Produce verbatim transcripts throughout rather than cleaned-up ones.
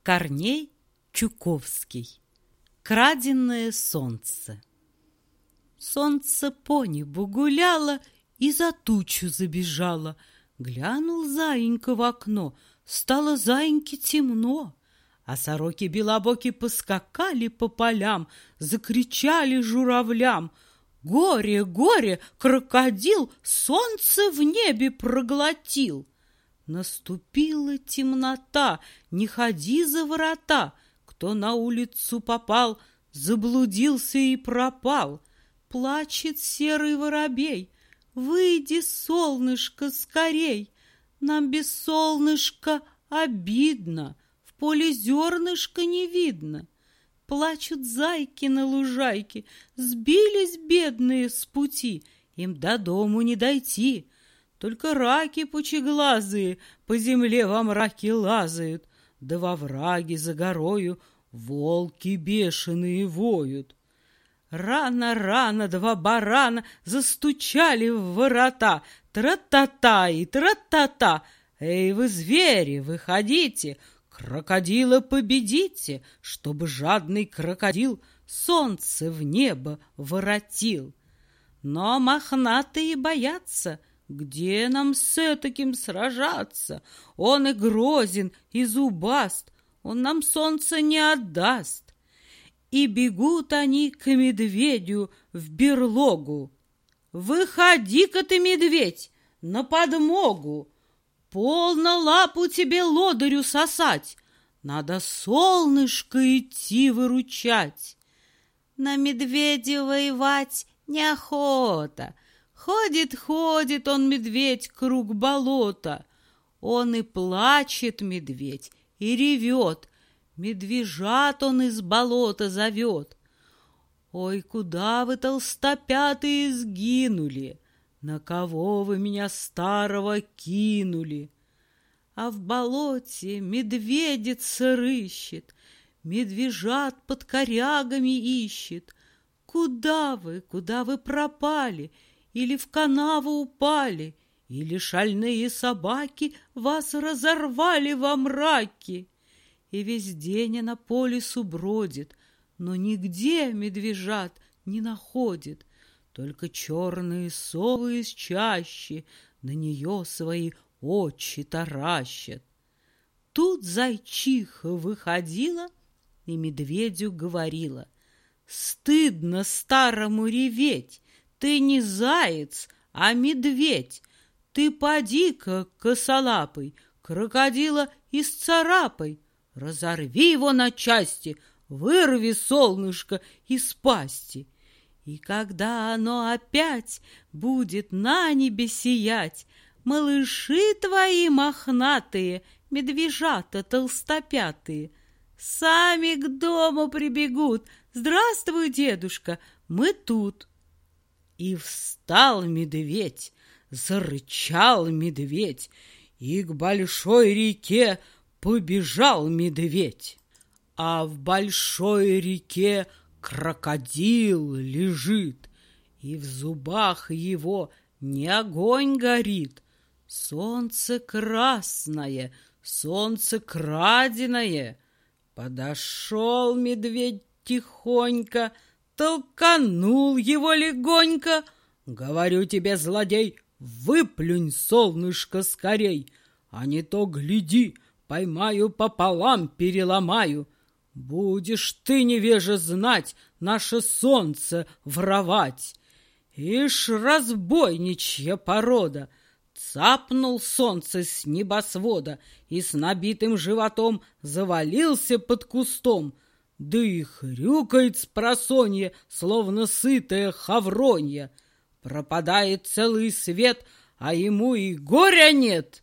Корней Чуковский. Краденое солнце. Солнце по небу гуляло и за тучу забежало. Глянул заинька в окно, стало заиньке темно. А сороки белобоки поскакали по полям, закричали журавлям: «Горе, горе, крокодил солнце в небе проглотил!» Наступила темнота, не ходи за ворота. Кто на улицу попал, заблудился и пропал. Плачет серый воробей: «Выйди, солнышко, скорей! Нам без солнышка обидно, в поле зернышка не видно». Плачут зайки на лужайке, сбились бедные с пути, им до дому не дойти. Только раки пучеглазые по земле во мраке лазают, да во враге за горою волки бешеные воют. Рано-рано два барана застучали в ворота: тра-та-та и тра-та-та. «Эй вы, звери, выходите, крокодила победите, чтобы жадный крокодил солнце в небо воротил». Но мохнатые боятся: где нам с этаким сражаться? Он и грозен, и зубаст, он нам солнце не отдаст. И бегут они к медведю в берлогу: «Выходи-ка ты, медведь, на подмогу! Полно лапу тебе лодырю сосать, надо солнышко идти выручать». На медведя воевать неохота. Ходит, ходит он, медведь, круг болота. Он и плачет, медведь, и ревет, медвежат он из болота зовет. «Ой, куда вы, толстопятые, сгинули? На кого вы меня старого кинули?» А в болоте медведица рыщет, медвежат под корягами ищет. «Куда вы, куда вы пропали? Или в канаву упали? Или шальные собаки вас разорвали во мраке?» И весь день она по лесу бродит, но нигде медвежат не находит. Только черные совы из чащи на нее свои очи таращат. Тут зайчиха выходила и медведю говорила: «Стыдно старому реветь, ты не заяц, а медведь. Ты поди-ка, косолапый, крокодила исцарапай, разорви его на части, вырви солнышко из пасти. И когда оно опять будет на небе сиять, малыши твои мохнатые, медвежата толстопятые, сами к дому прибегут: здравствуй, дедушка, мы тут». И встал медведь, зарычал медведь, и к большой реке побежал медведь. А в большой реке крокодил лежит, и в зубах его не огонь горит. Солнце красное, солнце краденое. Подошел медведь тихонько, толканул его легонько: «Говорю тебе, злодей, выплюнь солнышко скорей, а не то, гляди, поймаю, пополам переломаю. Будешь ты, невежа, знать наше солнце воровать». Ишь, разбойничья порода! Цапнул солнце с небосвода и с набитым животом завалился под кустом, да и хрюкает спросонья, словно сытая хавронья. Пропадает целый свет, а ему и горя нет.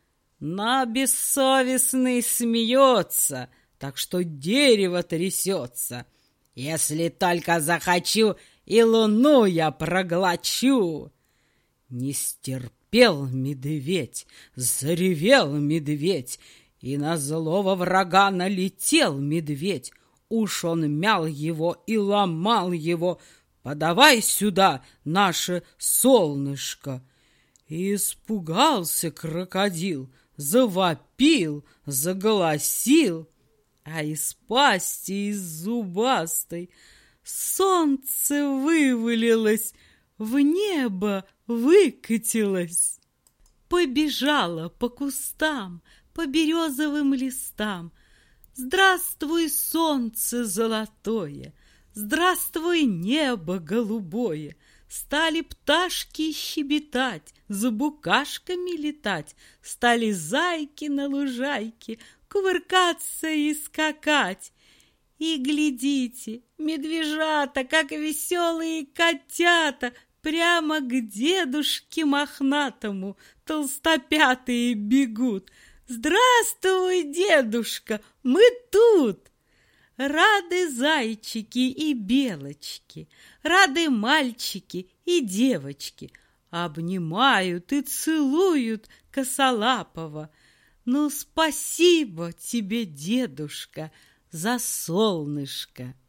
Но бессовестный смеется, так что дерево трясется: «Если только захочу, и луну я проглочу». Не стерпел медведь, заревел медведь, и на злого врага налетел медведь. Уж он мял его и ломал его: «Подавай сюда наше солнышко». И испугался крокодил, завопил, заголосил: А из пасти, из зубастой, солнце вывалилось, в небо выкатилось. Побежала по кустам, по березовым листам. Здравствуй, солнце золотое! Здравствуй, небо голубое! Стали пташки щебетать, за букашками летать, стали зайки на лужайке кувыркаться и скакать. И глядите, медвежата, как веселые котята, прямо к дедушке мохнатому толстопятые бегут. Здравствуй, дедушка, мы тут! Рады зайчики и белочки, рады мальчики и девочки, обнимают и целуют косолапого. Ну, спасибо тебе, дедушка, за солнышко.